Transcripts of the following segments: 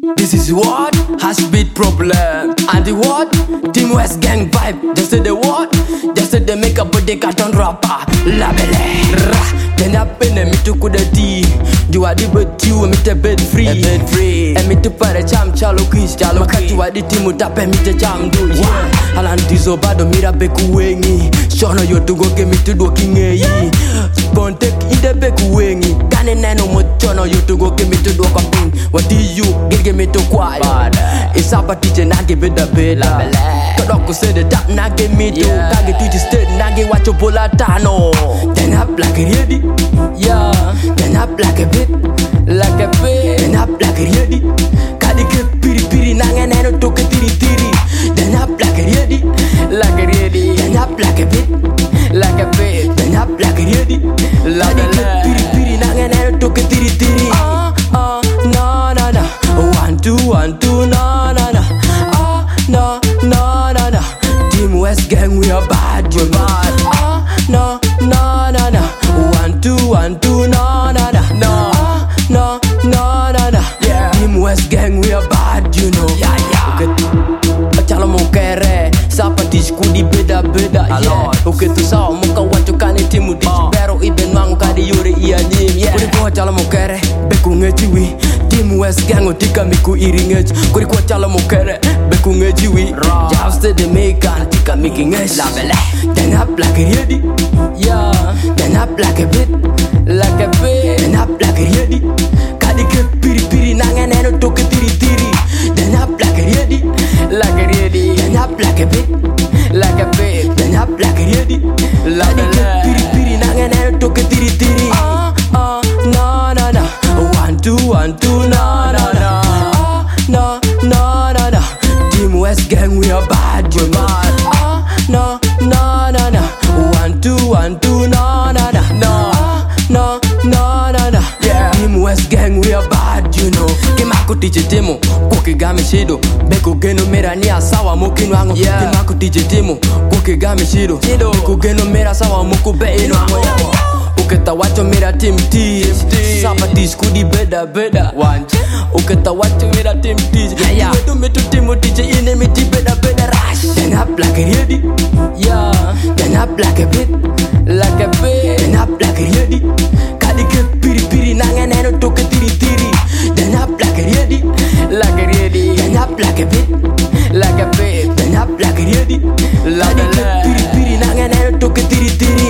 This is what has beat problem. And the what? Team West gang vibe. Just say the what? Just say the make up but they carton rapper. Labele. Then up in the middle to the D. You are the bed you and me the bed free. A bed free. And me to pare cham chalo kiss. Chalo kiss. You are the team with up and me the jam do. Yeah. Alan dizo bado mira beku wengi. Shono yo to go get me to do king e. Pontek in the beku wengi. Kane neno mo chono yo to go get me to do kapin. What do you get me to quiet? It's up a teacher na give it the bella. Kodoko say the tap na give me to. Kage to just stay na give what you pull out tano. Then up like a ready. Yeah. Then up like a bit. Like a bit. Then up like a ready. Kadi ke piri piri na neno to ke tiri tiri. Then up like a ready. Like a ready. Then up like a bit. Like a bit. Then up like a ready. Like a piri piri na neno to ke tiri tiri. No, no, no. 1, 2, 1, 2, no, no, no. No, no, no, no. Team West gang, we are bad, we bad. No, no, no, no. 1, 2, 1, 2, no, no, no. No, no, no, no. Yeah. Team West gang, we are bad, you know. Yeah, yeah. Okay. Chalo mo kere, sapa disku di beda beda. Yeah. Okay, tu sao mo kawacho kani timu di pero iben mangu kadi yuri iya nim. Yeah. Kuri ko chalo mo kere, beku ngechiwi. Team West gang otika miku iringech. Kuri ko chalo mo kere, beku ngechiwi. Just the Jamaican tika making it. Then up like a ready. Yeah. Then up like a bit. Like a bit. Then up like a ready. Kadi ke piri piri nano toke tiri tiri. Then up like a ready. Like a ready. Then up like a bit. Like a bit. Then up like a ready. Like a piri piri nano toke tiri tiri. No, no, no. 1, 2, 1, 2, no, no, no. No, no, no, no. Team West gang, we are bad, we bad. No, no, no, no. 1, 2, 1, 2, no, no, no. No, no, no, no. Yeah. Team West gang, we are bad, you know. Kimako tije timo, koke game shido. Beko geno mera ni asawa mokino ango. Kimako tije timo, koke game shido. Beko geno mera sawa moko be ino ango. Uketa wacho mira team tease. Sapa disku di beda beda. Uketa wacho mira team tease. Yeah. Wetu metu timu DJ ine miti beda beda rush. Then up like a ready. Yeah. Then up like a bit. Like a bit. Then up like a ready. Kadi ke piri piri nanga neno toke tiri tiri. Then up like a ready. Like a ready. Then up like a bit. Like a bit. Then up like a ready. Like a piri piri nanga neno toke tiri tiri.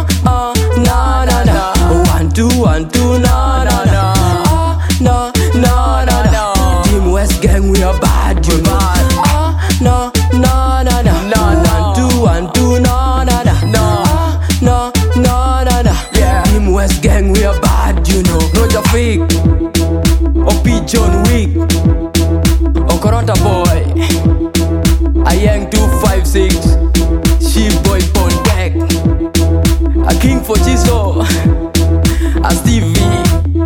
No, no, no. 1, 2, 1, 2, no, no, no. No, no, no, no. Team West gang, we are bad, we bad. No, no, no, no. 1, 2, 1, 2, no, no, no. No, no, no, no. Yeah. Team West gang, we are bad, you know. Roger Fig, O.P. John Wick, Okoranta Boy, Ayang 256, She Boy Pondek, a King for Chiso, a Stevie,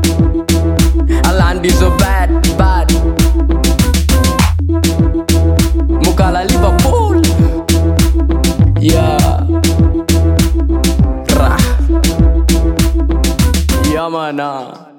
Alan is so bad, bad. Mukala Liverpool, yeah. Rah, yeah, man.